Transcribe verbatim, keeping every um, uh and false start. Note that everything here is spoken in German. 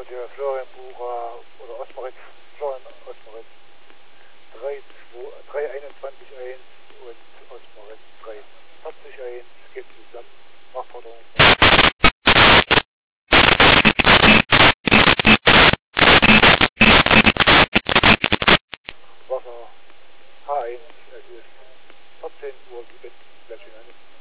hier Florian Bucher oder Osmarit, Florian Osmarit drei einundzwanzig eins und Osmarit drei vierzig eins, geht zusammen, Nachforderung. Wasser H eins, es ist vierzehn Uhr sieben, gleich in